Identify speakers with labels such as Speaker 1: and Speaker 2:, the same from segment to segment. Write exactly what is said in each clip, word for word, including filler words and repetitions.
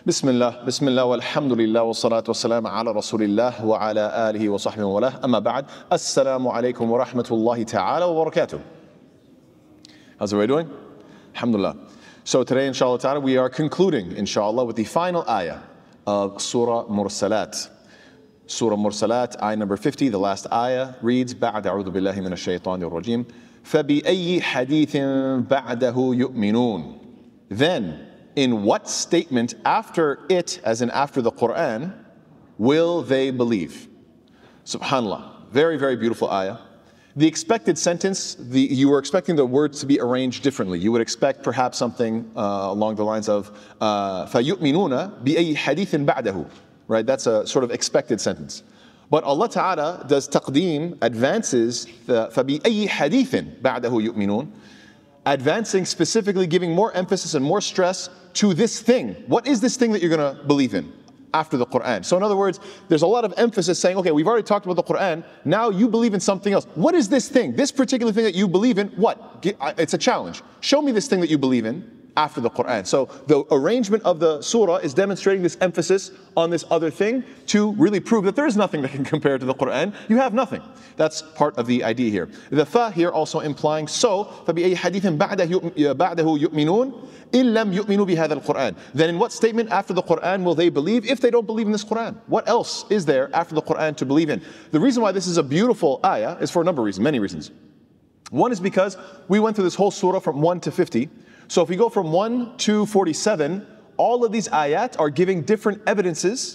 Speaker 1: Bismillah, Bismillah, walhamdulillah, wa salatu wa salam ala rasulillah wa ala alihi wa sahbihi wa walah. Amma ba'd. Assalamu alaikum wa rahmatullahi ta'ala wa barakatuh. How's everybody doing? Alhamdulillah. So today, inshallah ta'ala, we are concluding, inshallah, with the final ayah of Surah Mursalat. Surah Mursalat, ayah number fifty, the last ayah, reads, بَعْدَ أَعُوذُ بِاللَّهِ مِنَ الشَّيْطَانِ الرَّجِيمِ فَبِأَيِّ حَدِيثٍ بَعْدَهُ يُؤْمِنُونَ. Then, in what statement after it, as in after the Quran, will they believe? Subhanallah. Very, very beautiful ayah. The expected sentence, the, you were expecting the words to be arranged differently. You would expect perhaps something uh, along the lines of فَيُؤْمِنُونَ بِأَيِّ حَدِيثٍ بَعْدَهُ. Right, that's a sort of expected sentence. But Allah Ta'ala does taqdeem, advances the فَبِأَيِّ حَدِيثٍ بَعْدَهُ يُؤْمِنُونَ, advancing, specifically giving more emphasis and more stress to this thing. What is this thing that you're going to believe in after the Quran? So in other words, there's a lot of emphasis saying, okay, we've already talked about the Quran, now you believe in something else. What is this thing? This particular thing that you believe in, what? It's a challenge. Show me this thing that you believe in after the Quran. So the arrangement of the surah is demonstrating this emphasis on this other thing to really prove that there is nothing that can compare to the Quran. You have nothing. That's part of the idea here. The fa here also implying, so, فَبِأَيِّ حَدِيثٍ بَعْدَهُ يُؤْمِنُونَ إِن لَمْ يُؤْمِنُوا بِهَذَا الْقُرْآنِ. Then in what statement after the Quran will they believe if they don't believe in this Quran? What else is there after the Quran to believe in? The reason why this is a beautiful ayah is for a number of reasons, many reasons. One is because we went through this whole surah from one to fifty. So if we go from one to forty-seven, all of these ayat are giving different evidences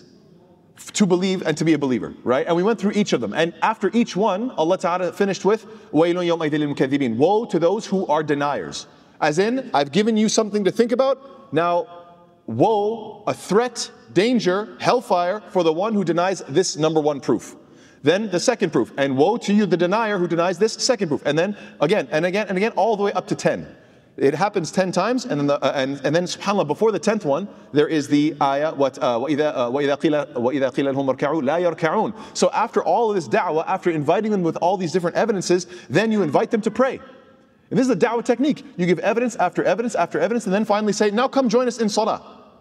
Speaker 1: to believe and to be a believer, right? And we went through each of them. And after each one, Allah Ta'ala finished with وَيْلٌ يَوْمَئِذٍ لِلْمُكَذِّبِينَ. Woe to those who are deniers. As in, I've given you something to think about. Now, woe, a threat, danger, hellfire for the one who denies this number one proof. Then the second proof. And woe to you, the denier who denies this second proof. And then again and again and again, all the way up to ten. It happens ten times, and then, the, uh, and, and then subhanAllah, before the tenth one, there is the ayah, what, وَإِذَا قِيلَ لَهُمْ ارْكَعُوا لَا يَرْكَعُونَ. So after all of this da'wah, after inviting them with all these different evidences, then you invite them to pray. And this is the da'wah technique. You give evidence after evidence after evidence, and then finally say, now come join us in salah.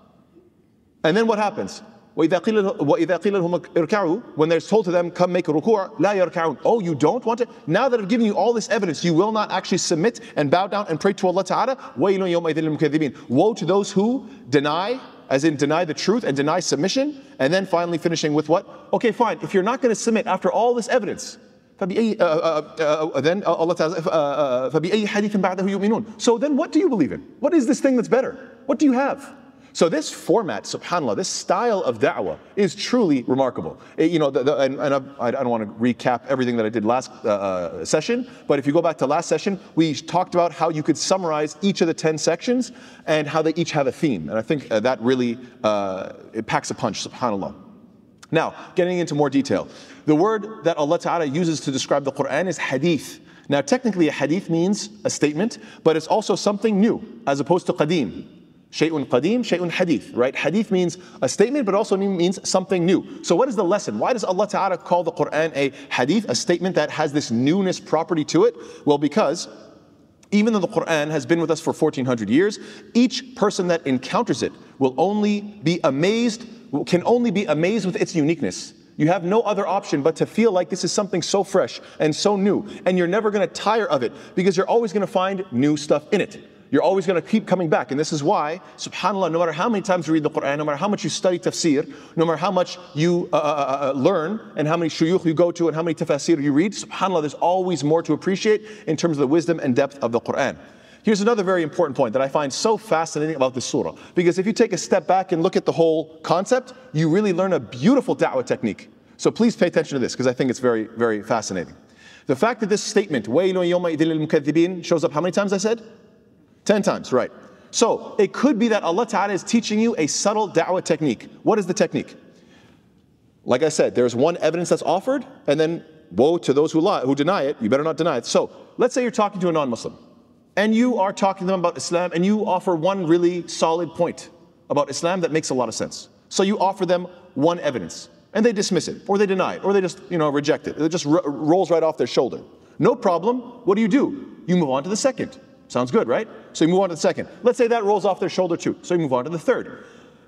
Speaker 1: And then what happens? وَإِذَا قِيلَ لَهُمْ ارْكَعُوا. When they're told to them, come make a ruku', لَا يَرْكَعُونَ. Oh, you don't want it? Now that I've given you all this evidence, you will not actually submit and bow down and pray to Allah Ta'ala. وَيْلٌ يَوْمَئِذٍ لِلْمُكَذِّبِينَ. Woe to those who deny, as in deny the truth and deny submission. And then finally finishing with what? Okay, fine. If you're not going to submit after all this evidence, فَبِأَيِّ, uh, uh, uh, then Allah Ta'ala, uh, فَبِأَيِّ حَدِيثٍ بَعْدَهُ يُؤْمِنُونَ. So then what do you believe in? What is this thing that's better? What do you have? So this format, subhanAllah, this style of da'wah is truly remarkable. It, you know, the, the, and, and I, I don't want to recap everything that I did last uh, uh, session, but if you go back to last session, we talked about how you could summarize each of the ten sections and how they each have a theme. And I think uh, that really, uh, it packs a punch, subhanAllah. Now, getting into more detail. The word that Allah Ta'ala uses to describe the Quran is hadith. Now, technically a hadith means a statement, but it's also something new, as opposed to qadim. Shay'un qadim, shay'un hadith, right? Hadith means a statement, but also means something new. So what is the lesson? Why does Allah Ta'ala call the Quran a hadith, a statement that has this newness property to it? Well, because even though the Quran has been with us for fourteen hundred years, each person that encounters it will only be amazed, can only be amazed with its uniqueness. You have no other option but to feel like this is something so fresh and so new, and you're never going to tire of it because you're always going to find new stuff in it. You're always going to keep coming back. And this is why, subhanAllah, no matter how many times you read the Quran, no matter how much you study tafsir, no matter how much you uh, uh, uh, learn, and how many shuyukh you go to, and how many tafsir you read, subhanAllah, there's always more to appreciate in terms of the wisdom and depth of the Quran. Here's another very important point that I find so fascinating about this surah. Because if you take a step back and look at the whole concept, you really learn a beautiful da'wah technique. So please pay attention to this, because I think it's very, very fascinating. The fact that this statement, وَيْلٌ يَوْمَئِذٍ لِلْمُكَذِّبِينَ, shows up how many times I said? Ten times, right. So it could be that Allah Ta'ala is teaching you a subtle da'wah technique. What is the technique? Like I said, there's one evidence that's offered, and then woe to those who lie, who deny it. You better not deny it. So let's say you're talking to a non-Muslim, and you are talking to them about Islam, and you offer one really solid point about Islam that makes a lot of sense. So you offer them one evidence, and they dismiss it, or they deny it, or they just, you know, reject it. It just r- rolls right off their shoulder. No problem. What do you do? You move on to the second. Sounds good, right? So you move on to the second. Let's say that rolls off their shoulder too. So you move on to the third.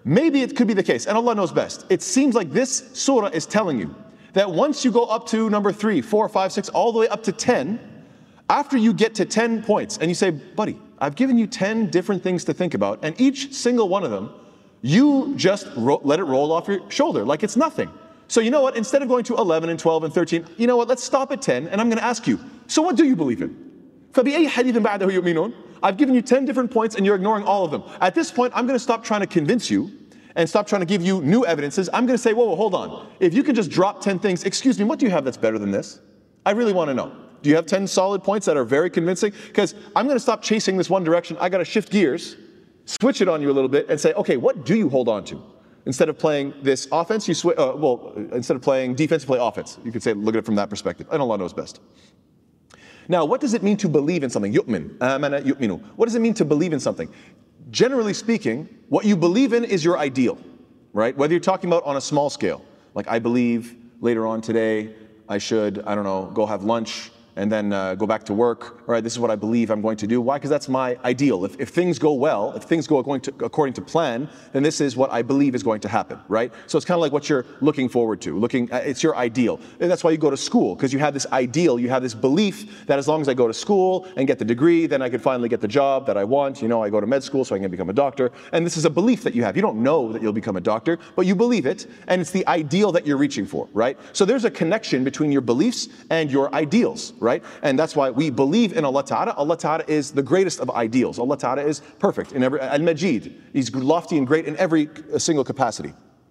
Speaker 1: Maybe it could be the case, and Allah knows best. It seems like this surah is telling you that once you go up to number three, four, five, six, all the way up to ten, after you get to ten points and you say, buddy, I've given you ten different things to think about, and each single one of them, you just ro- let it roll off your shoulder like it's nothing. So you know what, instead of going to eleven and twelve and thirteen, you know what, let's stop at ten, and I'm going to ask you, so what do you believe in? فَبِأَيِّ حَدِيثٍ بَعْدَهُ يُؤْمِنُونَ? I've given you ten different points and you're ignoring all of them. At this point, I'm going to stop trying to convince you and stop trying to give you new evidences. I'm going to say, whoa, whoa, hold on. If you can just drop ten things, excuse me, what do you have that's better than this? I really want to know. Do you have ten solid points that are very convincing? Because I'm going to stop chasing this one direction. I got to shift gears, switch it on you a little bit and say, okay, what do you hold on to? Instead of playing this offense, you switch, uh, well, instead of playing defense, you play offense. You could say, look at it from that perspective. And Allah knows best. Now, what does it mean to believe in something? Yu'min, amana yu'minu. What does it mean to believe in something? Generally speaking, what you believe in is your ideal, right? Whether you're talking about on a small scale, like I believe later on today I should, I don't know, go have lunch and then uh, go back to work. All right, this is what I believe I'm going to do. Why? Because that's my ideal. If, if things go well, if things go going to, according to plan, then this is what I believe is going to happen, right? So it's kind of like what you're looking forward to. Looking, uh, it's your ideal. And that's why you go to school, because you have this ideal, you have this belief that as long as I go to school and get the degree, then I can finally get the job that I want. You know, I go to med school so I can become a doctor. And this is a belief that you have. You don't know that you'll become a doctor, but you believe it, and it's the ideal that you're reaching for, right? So there's a connection between your beliefs and your ideals, right? Right? And that's why we believe in Allah Ta'ala. Allah Ta'ala is the greatest of ideals. Allah Ta'ala is perfect in every, Al-Majid. He's lofty and great in every single capacity.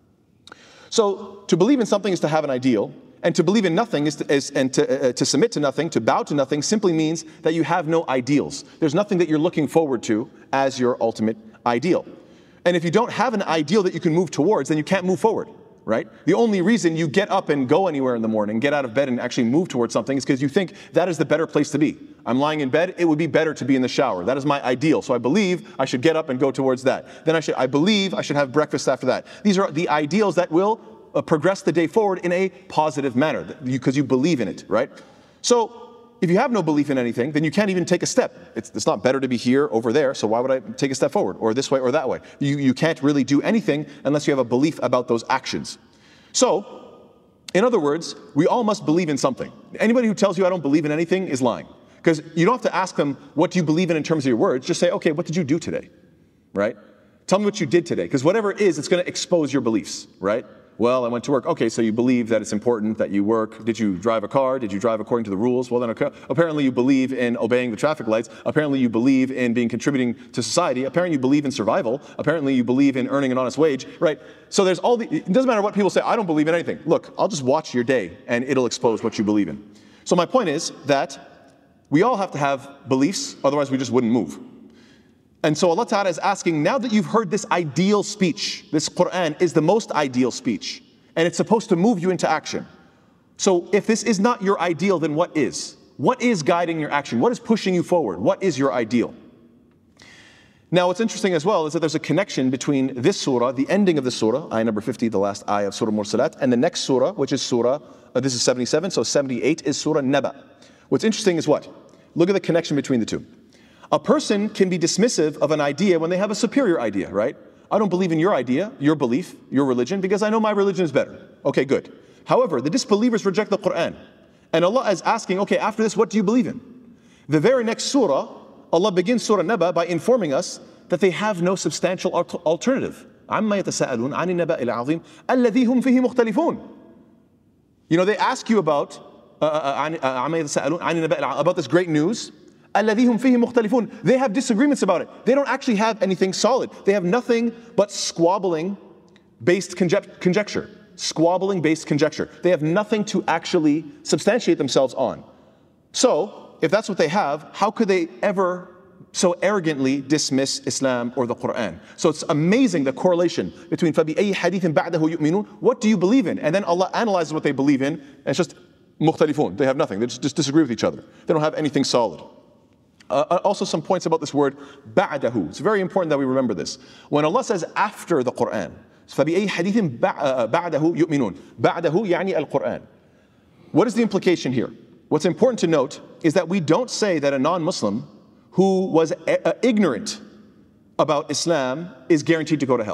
Speaker 1: So to believe in something is to have an ideal, and to believe in nothing is to, is, and to, uh, to submit to nothing, to bow to nothing, simply means that you have no ideals. There's nothing that you're looking forward to as your ultimate ideal. And if you don't have an ideal that you can move towards, then you can't move forward. Right? The only reason you get up and go anywhere in the morning, get out of bed and actually move towards something is because you think that is the better place to be. I'm lying in bed, it would be better to be in the shower. That is my ideal. So I believe I should get up and go towards that. Then I should, I believe I should have breakfast after that. These are the ideals that will uh, progress the day forward in a positive manner because you, you believe in it, right? So if you have no belief in anything, then you can't even take a step. It's, it's not better to be here, over there, so why would I take a step forward, or this way or that way? You, you can't really do anything unless you have a belief about those actions. So, in other words, we all must believe in something. Anybody who tells you I don't believe in anything is lying. Because you don't have to ask them, what do you believe in in terms of your words? Just say, okay, what did you do today? Right? Tell me what you did today. Because whatever it is, it's going to expose your beliefs, right? Well, I went to work. Okay, so you believe that it's important that you work. Did you drive a car? Did you drive according to the rules? Well, then apparently you believe in obeying the traffic lights. Apparently you believe in being contributing to society. Apparently you believe in survival. Apparently you believe in earning an honest wage, right? So there's all the, it doesn't matter what people say, I don't believe in anything. Look, I'll just watch your day and it'll expose what you believe in. So my point is that we all have to have beliefs, otherwise we just wouldn't move. And so Allah Ta'ala is asking, now that you've heard this ideal speech, this Quran is the most ideal speech, and it's supposed to move you into action. So if this is not your ideal, then what is? What is guiding your action? What is pushing you forward? What is your ideal? Now what's interesting as well is that there's a connection between this surah, the ending of the surah, ayah number fifty, the last ayah of Surah Mursalat, and the next surah, which is surah, uh, this is seventy-seven, so seventy-eight is Surah Naba. What's interesting is what? Look at the connection between the two. A person can be dismissive of an idea when they have a superior idea, right? I don't believe in your idea, your belief, your religion, because I know my religion is better. Okay, good. However, the disbelievers reject the Quran. And Allah is asking, okay, after this, what do you believe in? The very next surah, Allah begins Surah Naba by informing us that they have no substantial alternative. عَمَّا يَتَسَاءَلُونَ عَنِ النَّبَأِ الْعَظِيمِ الَّذِي هُمْ فِيهِ مُخْتَلِفُونَ. You know, they ask you about uh, عَمَّا يَتَسَاءَلُونَ عَنِ النَّبَأِ about this great news. الَّذِي هُمْ فِيهِ مُخْتَلِفُونَ. They have disagreements about it. They don't actually have anything solid. They have nothing but squabbling based conject- conjecture. Squabbling based conjecture. They have nothing to actually substantiate themselves on. So, if that's what they have, how could they ever so arrogantly dismiss Islam or the Quran? So it's amazing the correlation between فَبِأَيِّ حَدِيثٍ بَعْدَهُ يُؤْمِنُونَ. What do you believe in? And then Allah analyzes what they believe in, and it's just مُخْتَلِفُون. They have nothing. They just, just disagree with each other. They don't have anything solid. Uh, also some points about this word ba'dahu. It's very important that we remember this. When Allah says after the Quran, فَبِأَيِّ حَدِيثٍ بَعْدَهُ يُؤْمِنُونَ. بَعْدَهُ يعني القرآن. What is the implication here? What's important to note is that we don't say that a non-Muslim who was a- a ignorant about Islam is guaranteed to go to hell.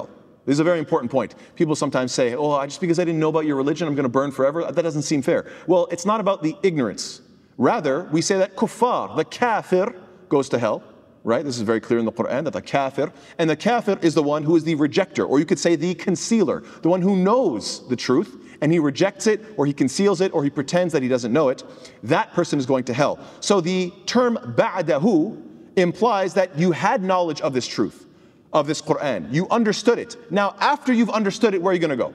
Speaker 1: This is a very important point. People sometimes say, oh, just because I didn't know about your religion, I'm going to burn forever. That doesn't seem fair. Well, it's not about the ignorance. Rather, we say that kuffar, the kafir, goes to hell. Right? This is very clear in the Quran, that the kafir, and the kafir is the one who is the rejecter, or you could say the concealer, the one who knows the truth, and he rejects it, or he conceals it, or he pretends that he doesn't know it. That person is going to hell. So the term ba'dahu implies that you had knowledge of this truth, of this Quran. You understood it. Now, after you've understood it, where are you going to go?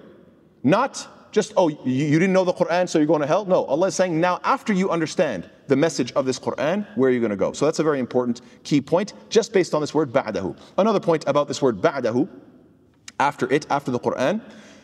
Speaker 1: Not just, oh, you didn't know the Quran, so you're going to hell? No, Allah is saying, now after you understand the message of this Quran, where are you going to go? So that's a very important key point, just based on this word ba'dahu. Another point about this word ba'dahu, after it, after the Quran,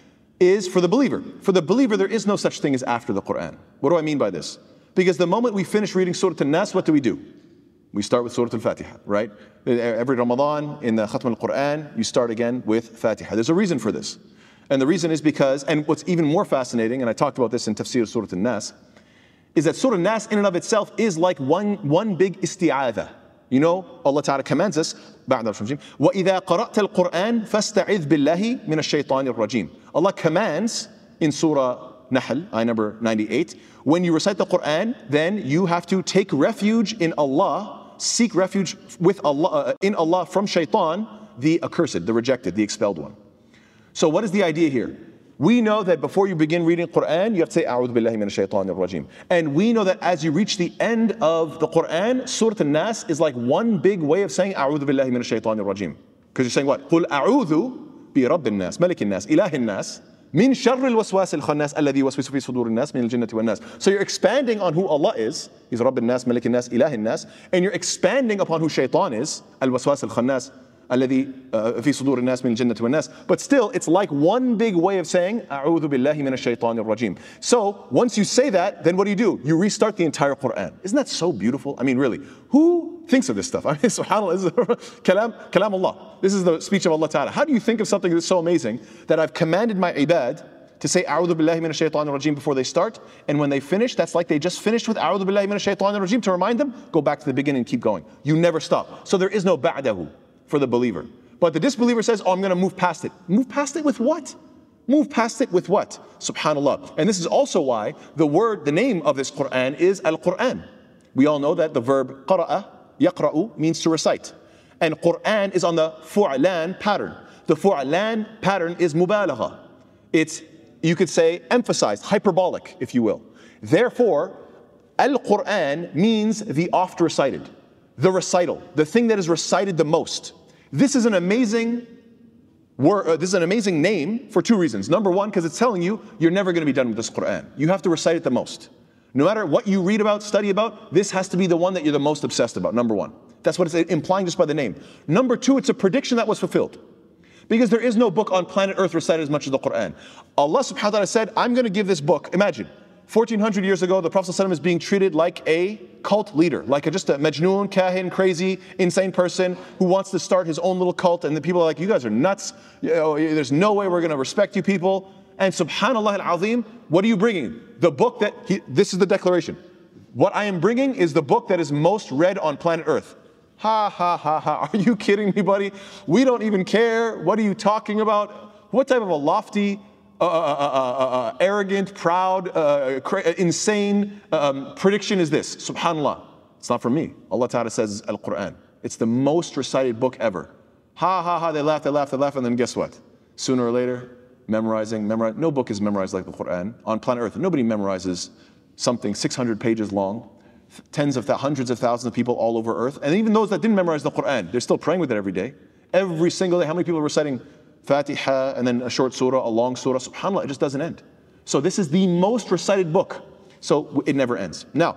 Speaker 1: is for the believer. For the believer, there is no such thing as after the Quran. What do I mean by this? Because the moment we finish reading Surah An-Nas, what do we do? We start with Surah Al-Fatiha, right? Every Ramadan, in the Khatm al-Quran, you start again with Fatiha. There's a reason for this. And the reason is because, and what's even more fascinating, and I talked about this in Tafsir Surah An-Nas, is that Surah An-Nas in and of itself is like one, one big isti'adha. You know, Allah Ta'ala commands us, وَإِذَا قَرَأْتَ الْقُرْآنِ فَاسْتَعِذْ بِاللَّهِ مِنَ الشَّيْطَانِ الرَّجِيمِ. Allah commands in Surah Nahl, ayah number ninety-eight, when you recite the Quran, then you have to take refuge in Allah, seek refuge with Allah, uh, in Allah from shaitan, the accursed, the rejected, the expelled one. So what is the idea here? We know that before you begin reading Quran, you have to say, A'udhu billahi minash shaitanir rajim. And we know that as you reach the end of the Quran, Surah An-Nas is like one big way of saying, A'udhu billahi minash shaitanir rajim. Because you're saying what? قُلْ أَعُوذُ بِرَبِّ النَّاسِ مَلِكِ النَّاسِ إِلَهِ النَّاسِ مِنْ شَرِّ الْوَسْوَاسِ الْخَنَّاسِ الَّذِي يُوَسْوِسُ فِي صُدُورِ النَّاسِ مِنَ الْجِنَّةِ وَالنَّاسِ. So you're expanding on who Allah is. He's Rabb al-Nas, Malik al-Nas, Ilah al-Nas. And you're expanding upon who shaitan is. Al-Waswas al-Khannas. الذي في صدور الناس من الجنة والناس. But still, it's like one big way of saying أعوذ بالله من الشيطان الرجيم. So once you say that, then what do you do? You restart the entire Quran. Isn't that so beautiful? I mean, really, who thinks of this stuff? I mean, subhanAllah, this is kalam, kalam Allah. This is the speech of Allah Ta'ala. How do you think of something that's so amazing that I've commanded my ibad to say أعوذ بالله من الشيطان الرجيم before they start, and when they finish, that's like they just finished with أعوذ بالله من الشيطان الرجيم to remind them, go back to the beginning and keep going. You never stop. So there is no ba'dahu for the believer. But the disbeliever says, oh, I'm going to move past it. Move past it with what? Move past it with what? Subhanallah. And this is also why the word, the name of this Quran is Al-Quran. We all know that the verb qara'a, yaqra'u, means to recite. And Quran is on the fu'lan pattern. The fu'lan pattern is mubalagha. It's, you could say, emphasized, hyperbolic, if you will. Therefore, Al-Quran means the oft recited, the recital, the thing that is recited the most. This is an amazing word, uh, this is an amazing name for two reasons. Number one, because it's telling you you're never going to be done with this Quran. You have to recite it the most. No matter what you read about, study about, this has to be the one that you're the most obsessed about, number one. That's what it's implying just by the name. Number two, it's a prediction that was fulfilled. Because there is no book on planet Earth recited as much as the Quran. Allah subhanahu wa ta'ala said, I'm going to give this book. Imagine, fourteen hundred years ago, the Prophet ﷺ is being treated like a cult leader, like a, just a majnoon, kahin, crazy, insane person who wants to start his own little cult, and the people are like, you guys are nuts, you know, there's no way we're going to respect you people. And subhanallah al-azim, what are you bringing? The book that, he, this is the declaration. What I am bringing is the book that is most read on planet Earth. Ha ha ha ha, are you kidding me, buddy? We don't even care, what are you talking about? What type of a lofty, Uh, uh, uh, uh, uh, arrogant, proud, uh, cra- insane um, prediction is this? Subhanallah. It's not from me. Allah Ta'ala says Al-Quran. It's the most recited book ever. Ha ha ha, they laugh, they laugh, they laugh, and then guess what? Sooner or later, memorizing, memorize. No book is memorized like the Quran on planet Earth. Nobody memorizes something six hundred pages long, tens of th- hundreds of thousands of people all over Earth. And even those that didn't memorize the Quran, they're still praying with it every day. Every single day, how many people are reciting Fatiha and then a short surah, a long surah? SubhanAllah, it just doesn't end. So this is the most recited book. So it never ends. Now,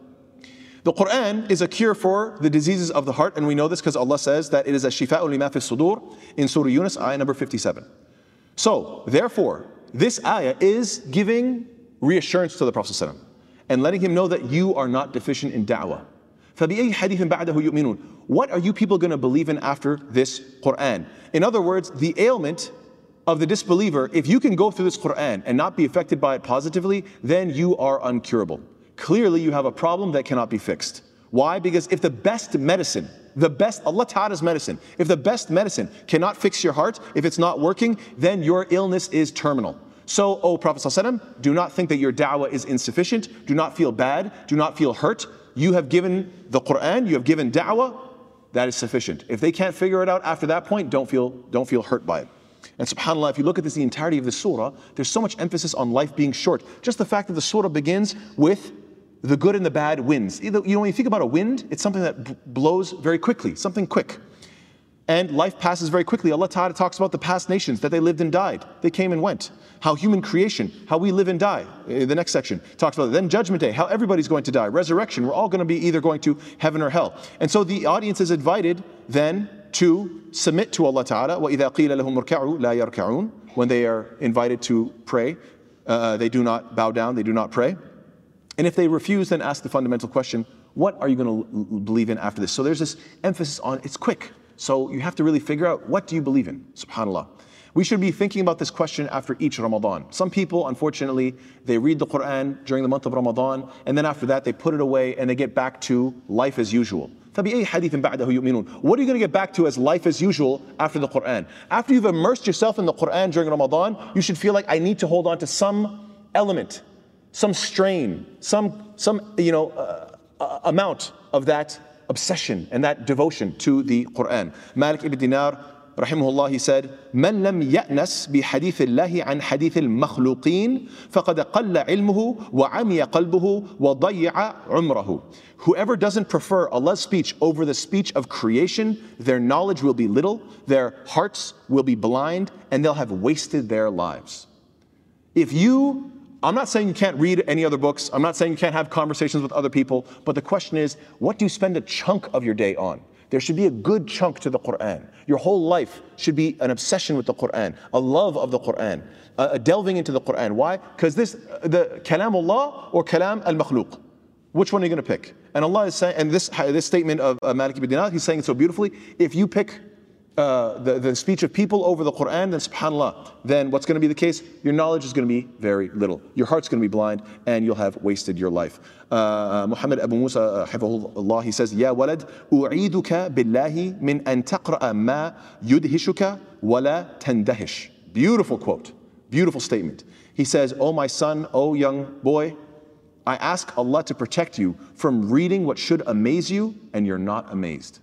Speaker 1: the Quran is a cure for the diseases of the heart, and we know this because Allah says that it is a shifa'u lima fi sudur in Surah Yunus, ayah number fifty-seven. So, therefore, this ayah is giving reassurance to the Prophet ﷺ and letting him know that you are not deficient in da'wah. فَبِأَيِّ حَدِيثٍ بَعْدَهُ يُؤْمِنُونَ? What are you people going to believe in after this Quran? In other words, the ailment of the disbeliever, if you can go through this Quran and not be affected by it positively, then you are uncurable. Clearly, you have a problem that cannot be fixed. Why? Because if the best medicine the best, Allah Ta'ala's medicine. If the best medicine cannot fix your heart, if it's not working, then your illness is terminal. So, O Prophet ﷺ, do not think that your da'wah is insufficient. Do not feel bad. Do not feel hurt. You have given the Quran, you have given da'wah, that is sufficient. If they can't figure it out after that point, don't feel, don't feel hurt by it. And subhanAllah, if you look at this, the entirety of the surah, there's so much emphasis on life being short. Just the fact that the surah begins with the good and the bad wins. You know, when you think about a wind, it's something that b- blows very quickly, something quick. And life passes very quickly. Allah Ta'ala talks about the past nations, that they lived and died. They came and went. How human creation, how we live and die. In the next section talks about it. Then judgment day, how everybody's going to die. Resurrection, we're all going to be either going to heaven or hell. And so the audience is invited then to submit to Allah Ta'ala. وَإِذَا قِيلَ لَهُمْ ارْكَعُوا لَا يَرْكَعُونَ. When they are invited to pray, uh, they do not bow down, they do not pray. And if they refuse, then ask the fundamental question, what are you going to believe in after this? So there's this emphasis on, it's quick. So you have to really figure out, what do you believe in? SubhanAllah. We should be thinking about this question after each Ramadan. Some people, unfortunately, they read the Quran during the month of Ramadan, and then after that they put it away and they get back to life as usual. فَبِأَيِّ حَدِيثٍ بَعْدَهُ يُؤْمِنُونَ. What are you going to get back to as life as usual after the Quran? After you've immersed yourself in the Quran during Ramadan, you should feel like, I need to hold on to some element, some strain, some, some you know, uh, uh, amount of that obsession and that devotion to the Quran. Malik ibn Dinar, rahimahullah, he said, "Man lam ya'nas bi hadith Allah an hadith al-makhluqin, faqad qalla ilmuhu wa 'amiya qalbuhu wa dayya'a 'umrahu." Whoever doesn't prefer Allah's speech over the speech of creation, their knowledge will be little, their hearts will be blind, and they'll have wasted their lives. If you I'm not saying you can't read any other books. I'm not saying you can't have conversations with other people. But the question is, what do you spend a chunk of your day on? There should be a good chunk to the Quran. Your whole life should be an obsession with the Quran, a love of the Quran, a delving into the Quran. Why? Because this, the Kalam Allah or Kalam al-Makhluq. Which one are you going to pick? And Allah is saying, and this, this statement of uh, Malik ibn Dinar, he's saying it so beautifully, if you pick Uh, the, the speech of people over the Quran, then subhanAllah, then what's going to be the case? Your knowledge is going to be very little. Your heart's going to be blind and you'll have wasted your life. Uh, Muhammad Abu Musa, hafidhahullah, he says, Ya walad, u'iduka billahi min an taqra'a ma yudhishuka wala tandahish. Beautiful quote, beautiful statement. He says, oh my son, oh young boy, I ask Allah to protect you from reading what should amaze you and you're not amazed.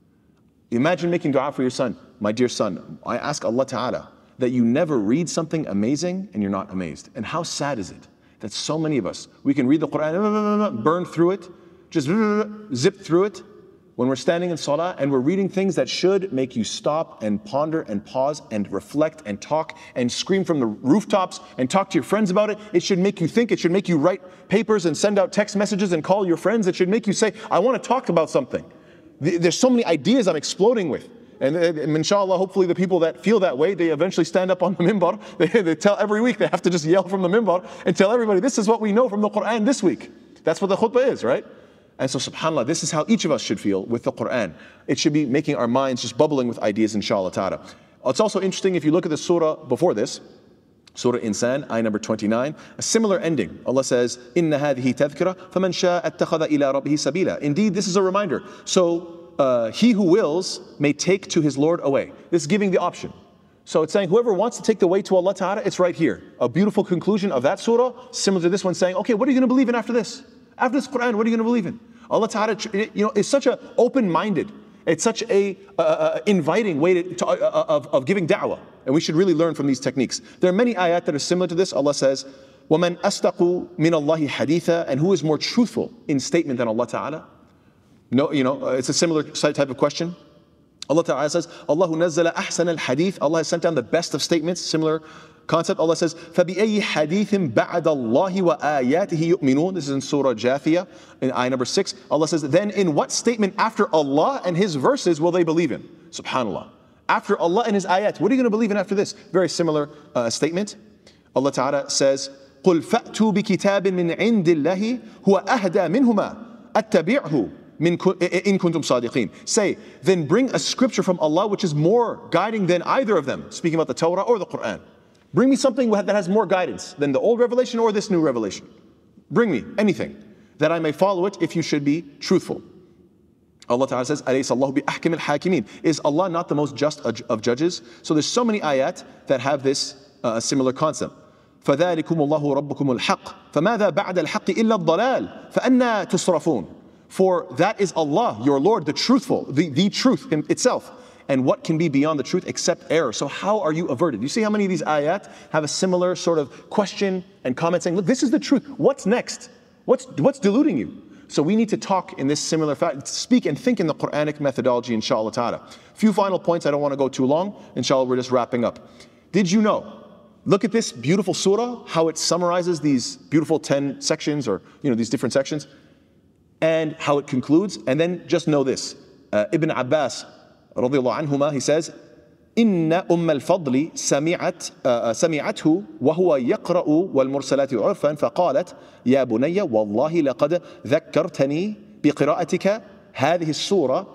Speaker 1: Imagine making dua for your son. My dear son, I ask Allah Ta'ala that you never read something amazing and you're not amazed. And how sad is it that so many of us, we can read the Quran, burn through it, just zip through it when we're standing in salah and we're reading things that should make you stop and ponder and pause and reflect and talk and scream from the rooftops and talk to your friends about it. It should make you think. It should make you write papers and send out text messages and call your friends. It should make you say, I want to talk about something. There's so many ideas I'm exploding with. And, and inshallah, hopefully the people that feel that way, they eventually stand up on the minbar. They, they tell every week, they have to just yell from the minbar and tell everybody, this is what we know from the Quran this week. That's what the khutbah is, right? And so subhanAllah, this is how each of us should feel with the Quran. It should be making our minds just bubbling with ideas, inshallah ta'ala. It's also interesting, if you look at the surah before this, Surah Insan, ayah number twenty-nine, a similar ending. Allah says, Inna hadhihi tadhkira, faman sha'a attakhadha ila rabbihi sabila. Indeed, this is a reminder. So uh, he who wills may take to his Lord a way. This is giving the option. So it's saying whoever wants to take the way to Allah Ta'ala, it's right here. A beautiful conclusion of that surah, similar to this one, saying, okay, what are you going to believe in after this? After this Quran, what are you going to believe in? Allah Ta'ala, you know, is such an open-minded, it's such a uh, uh, inviting way to, to, uh, of, of giving da'wah. And we should really learn from these techniques. There are many ayat that are similar to this. Allah says, وَمَنْ أَصْدَقُ مِنَ اللَّهِ حَدِيثًا. And who is more truthful in statement than Allah Ta'ala? No, you know, it's a similar type of question. Allah Ta'ala says, Allahu nazzala ahsan al-hadith. Allah has sent down the best of statements. Similar concept. Allah says, فَبِأَيِّ حَدِيثٍ بَعْدَ اللَّهِ وَآيَاتِهِ يُؤْمِنُونَ. This is in Surah Jathiyah, in ayah number six. Allah says, then in what statement after Allah and His verses will they believe in? Subhanallah. After Allah and His ayat, what are you going to believe in after this? Very similar uh, statement. Allah Ta'ala says, قُلْ فَأْتُوا بِكِتَابٍ مِّنْ عِنْدِ اللَّهِ هُوَ أَهْدَى مِنْهُمَا أَتَّبِعْهُ in kuntum sadiqeen. Say, then bring a scripture from Allah which is more guiding than either of them. Speaking about the Torah or the Quran. Bring me something that has more guidance than the old revelation or this new revelation. Bring me anything that I may follow it if you should be truthful. Allah Ta'ala says, أَلَيْسَ اللَّهُ بِأَحْكَمِ الْحَاكِمِينَ. Is Allah not the most just of judges? So there's so many ayat that have this uh, similar concept. فَذَلِكُمُ اللَّهُ رَبُّكُمُ الْحَقِّ فَمَاذَا بَعْدَ الْحَقِّ إِلَّا الضَّلَالِ فَأَنَّا تُصْرَفُونَ. For that is Allah, your Lord, the truthful, the, the truth itself. And what can be beyond the truth except error? So how are you averted? You see how many of these ayat have a similar sort of question and comment saying, look, this is the truth. What's next? What's, what's deluding you? So we need to talk in this similar fact, speak and think in the Quranic methodology, inshallah ta'ala. Few final points, I don't want to go too long. Inshallah, we're just wrapping up. Did you know? Look at this beautiful surah, how it summarizes these beautiful ten sections, or you know, these different sections, and how it concludes. And then just know this. Uh, Ibn Abbas, radiyallahu anhuma, he says, إن أم الفضل سمعت سمعته وهو يقرأ والمرسلات عرفا فقالت يا بني والله لقد ذكرتني بقراءتك هذه السورة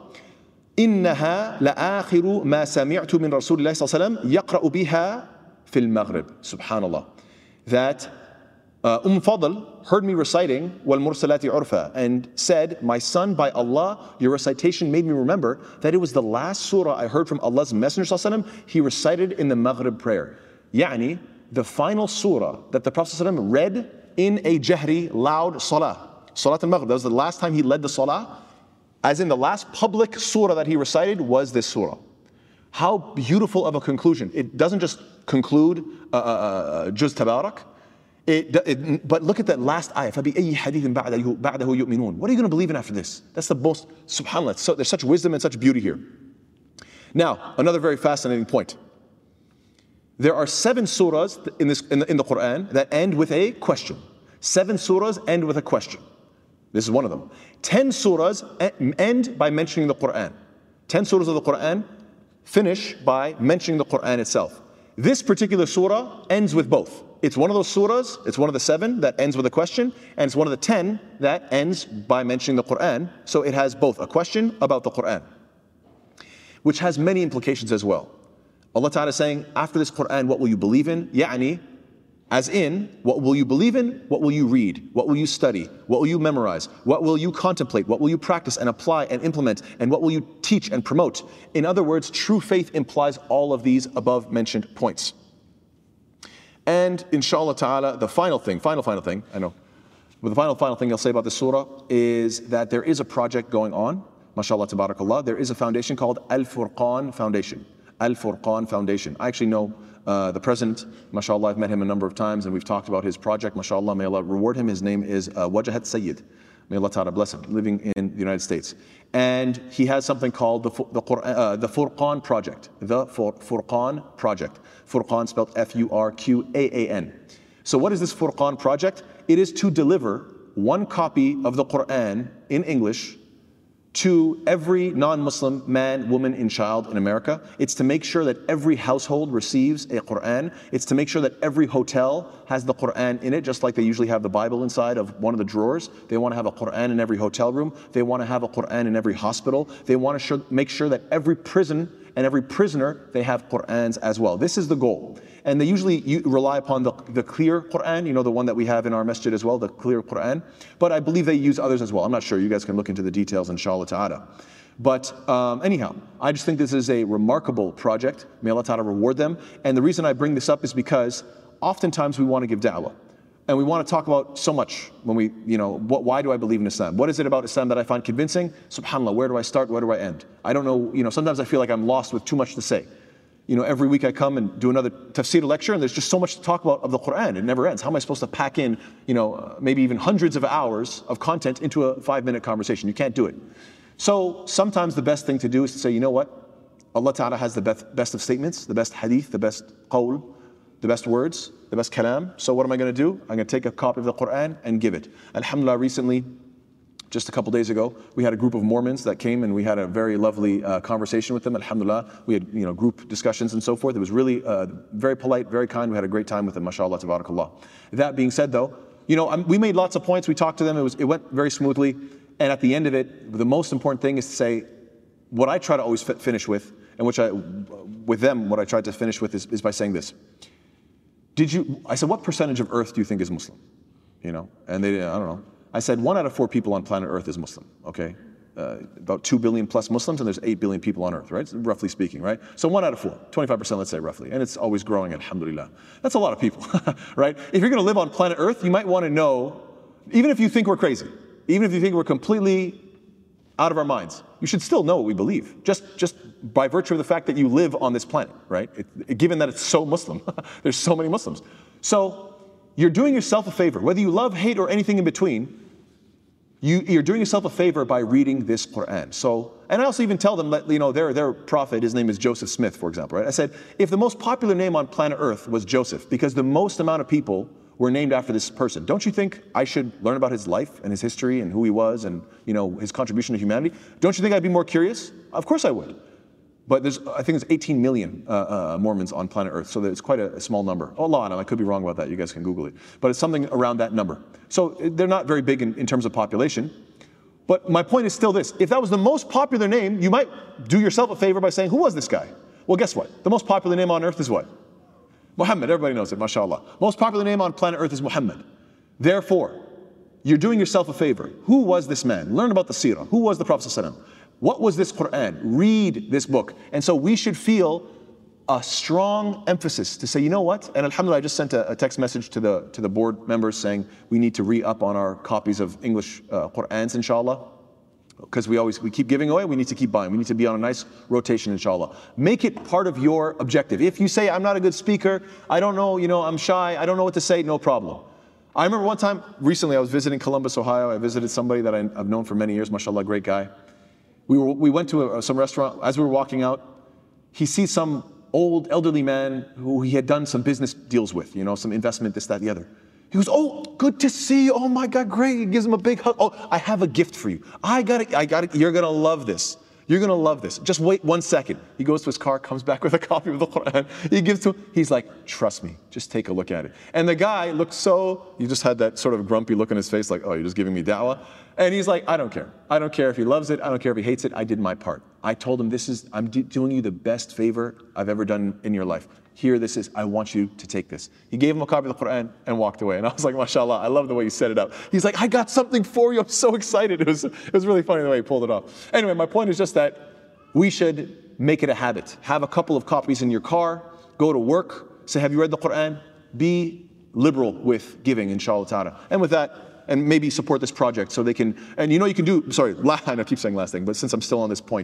Speaker 1: إنها لآخر ما سمعت من رسول الله صلى الله عليه وسلم يقرأ بها في المغرب. Subhanallah. That uh, Umm Fadl heard me reciting وَالْمُرْسَلَاتِ عُرْفًا and said, my son, by Allah, your recitation made me remember that it was the last surah I heard from Allah's Messenger sallallahu alaihi wasallam. He recited in the Maghrib prayer. Yani, the final surah that the Prophet sallallahu alaihi wasallam read in a jahri, loud salah. Salat al-Maghrib, that was the last time he led the salah. As in the last public surah that he recited was this surah. How beautiful of a conclusion. It doesn't just conclude uh, uh, Juz Tabarak. It, it, but look at that last ayah. فَبِأَيِّ حَدِيثٍ بَعْدَهُ يُؤْمِنُونَ. What are you going to believe in after this? That's the most, subhanAllah, so, there's such wisdom and such beauty here. Now, another very fascinating point. There are seven surahs in, this, in, the, in the Quran that end with a question. Seven surahs end with a question. This is one of them. Ten surahs end by mentioning the Quran. Ten surahs of the Quran finish by mentioning the Quran itself. This particular surah ends with both. It's one of those surahs, it's one of the seven that ends with a question, and it's one of the ten that ends by mentioning the Quran. So it has both a question about the Quran, which has many implications as well. Allah Ta'ala is saying, after this Quran, what will you believe in? Ya'ni, as in, what will you believe in? What will you read? What will you study? What will you memorize? What will you contemplate? What will you practice and apply and implement? And what will you teach and promote? In other words, true faith implies all of these above mentioned points. And inshallah ta'ala, the final thing, final, final thing, I know, but the final, final thing I'll say about this surah is that there is a project going on, mashallah tabarakallah. There is a foundation called Al-Furqan Foundation. Al-Furqan Foundation. I actually know uh, the president, mashallah, I've met him a number of times and we've talked about his project, mashallah, may Allah reward him. His name is uh, Wajahat Sayyid. May Allah Ta'ala bless him, living in the United States. And he has something called the, the, uh, the Furqan Project. The Fur, Furqan Project. Furqan spelled F U R Q A A N. So what is this Furqan Project? It is to deliver one copy of the Quran in English to every non-Muslim man, woman, and child in America. It's to make sure that every household receives a Quran. It's to make sure that every hotel has the Quran in it, just like they usually have the Bible inside of one of the drawers. They want to have a Quran in every hotel room. They want to have a Quran in every hospital. They want to sure, make sure that every prison and every prisoner, they have Qur'ans as well. This is the goal. And they usually rely upon the, the clear Qur'an, you know, the one that we have in our masjid as well, the clear Qur'an. But I believe they use others as well. I'm not sure. You guys can look into the details, inshallah ta'ala. But um, anyhow, I just think this is a remarkable project. May Allah ta'ala reward them. And the reason I bring this up is because oftentimes we want to give da'wah. And we want to talk about so much when we, you know, what, why do I believe in Islam? What is it about Islam that I find convincing? SubhanAllah, where do I start? Where do I end? I don't know, you know, sometimes I feel like I'm lost with too much to say. You know, every week I come and do another tafsir lecture and there's just so much to talk about of the Quran. It never ends. How am I supposed to pack in, you know, uh, maybe even hundreds of hours of content into a five minute conversation? You can't do it. So sometimes the best thing to do is to say, you know what? Allah Ta'ala has the best, best of statements, the best hadith, the best qawl, the best words, the best kalam. So what am I going to do? I'm going to take a copy of the Quran and give it. Alhamdulillah, recently, just a couple days ago, we had a group of Mormons that came and we had a very lovely uh, conversation with them. Alhamdulillah, we had, you know, group discussions and so forth. It was really uh, very polite, very kind. We had a great time with them, mashallah, tabarakallah. That being said though, you know, we made lots of points. We talked to them. It was, it went very smoothly. And at the end of it, the most important thing is to say, what I try to always f- finish with, and which I, with them, what I tried to finish with is, is by saying this. Did you, I said, what percentage of Earth do you think is Muslim? You know, and they, I don't know. I said, one out of four people on planet Earth is Muslim, okay? uh, about two billion plus Muslims, and there's eight billion people on earth, right? Roughly speaking, right? So one out of four, twenty-five percent, let's say roughly, and it's always growing, alhamdulillah. That's a lot of people, right? If you're going to live on planet Earth, you might want to know, even if you think we're crazy, even if you think we're completely out of our minds, you should still know what we believe, just, just by virtue of the fact that you live on this planet, right? It, given that it's so Muslim, there's so many Muslims. So you're doing yourself a favor, whether you love, hate, or anything in between. You, you're doing yourself a favor by reading this Quran. So, and I also even tell them that, you know, their, their prophet, his name is Joseph Smith, for example, right? I said, if the most popular name on planet Earth was Joseph, because the most amount of people were named after this person, don't you think I should learn about his life and his history and who he was and, you know, his contribution to humanity? Don't you think I'd be more curious? Of course I would. But there's, I think there's eighteen million uh, uh, Mormons on planet Earth, so it's quite a, a small number. Oh, Allah, I could be wrong about that. You guys can Google it. But it's something around that number. So they're not very big in, in terms of population. But my point is still this. If that was the most popular name, you might do yourself a favor by saying, who was this guy? Well, guess what? The most popular name on earth is what? Muhammad. Everybody knows it, mashallah. Most popular name on planet Earth is Muhammad. Therefore, you're doing yourself a favor. Who was this man? Learn about the seerah. Who was the Prophet ﷺ? What was this Quran? Read this book. And so we should feel a strong emphasis to say, you know what? And alhamdulillah, I just sent a, a text message to the to the board members saying we need to re-up on our copies of English uh, Qurans, inshallah. Because we always, we keep giving away, we need to keep buying. We need to be on a nice rotation, inshallah. Make it part of your objective. If you say, I'm not a good speaker, I don't know, you know, I'm shy, I don't know what to say, no problem. I remember one time, recently I was visiting Columbus, Ohio. I visited somebody that I, I've known for many years, mashallah, great guy. We, were, we went to a, some restaurant. As we were walking out, he sees some old elderly man who he had done some business deals with, you know, some investment, this, that, the other. He goes, oh, good to see you. Oh my God, great. He gives him a big hug. Oh, I have a gift for you. I got it, I got it. You're going to love this. You're going to love this. Just wait one second. He goes to his car, comes back with a copy of the Quran. He gives to him. He's like, trust me, just take a look at it. And the guy looked so, he just had that sort of grumpy look on his face, like, oh, you're just giving me da'wah. And he's like, I don't care. I don't care if he loves it. I don't care if he hates it. I did my part. I told him, this is, I'm doing you the best favor I've ever done in your life. Here this is, I want you to take this. He gave him a copy of the Quran and walked away. And I was like, mashallah, I love the way you set it up. He's like, I got something for you. I'm so excited. It was, it was really funny the way he pulled it off. Anyway, my point is just that we should make it a habit. Have a couple of copies in your car, go to work, say, have you read the Quran? Be liberal with giving, inshallah ta'ala. And with that, and maybe support this project so they can, and you know you can do, sorry, I keep saying last thing, but since I'm still on this point,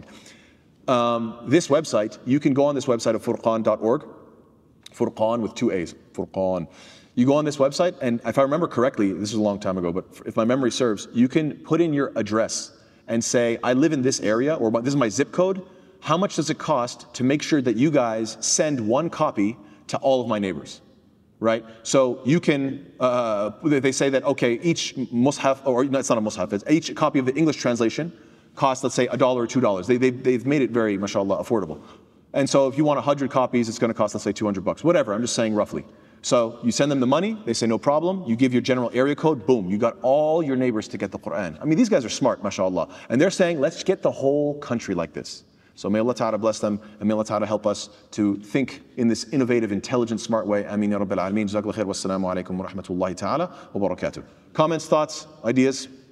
Speaker 1: um, this website, you can go on this website of furqan dot org, Furqan with two A's, Furqan. You go on this website, and if I remember correctly, this was a long time ago, but if my memory serves, you can put in your address and say, I live in this area, or this is my zip code. How much does it cost to make sure that you guys send one copy to all of my neighbors? Right? So you can, uh, they say that, okay, each mushaf, or no, it's not a mushaf, it's each copy of the English translation costs, let's say, a dollar or two dollars. They, they, they've made it very, mashallah, affordable. And so if you want one hundred copies, it's going to cost, let's say, two hundred bucks. Whatever, I'm just saying roughly. So you send them the money, they say no problem, you give your general area code, boom, you got all your neighbors to get the Quran. I mean, these guys are smart, mashallah. And they're saying, let's get the whole country like this. So may Allah Ta'ala bless them, and may Allah Ta'ala help us to think in this innovative, intelligent, smart way. Ameen ya Rabbil Alameen. Jazakallah khair. Wassalamu alaikum wa rahmatullahi ta'ala wa barakatuh. Comments, thoughts, ideas?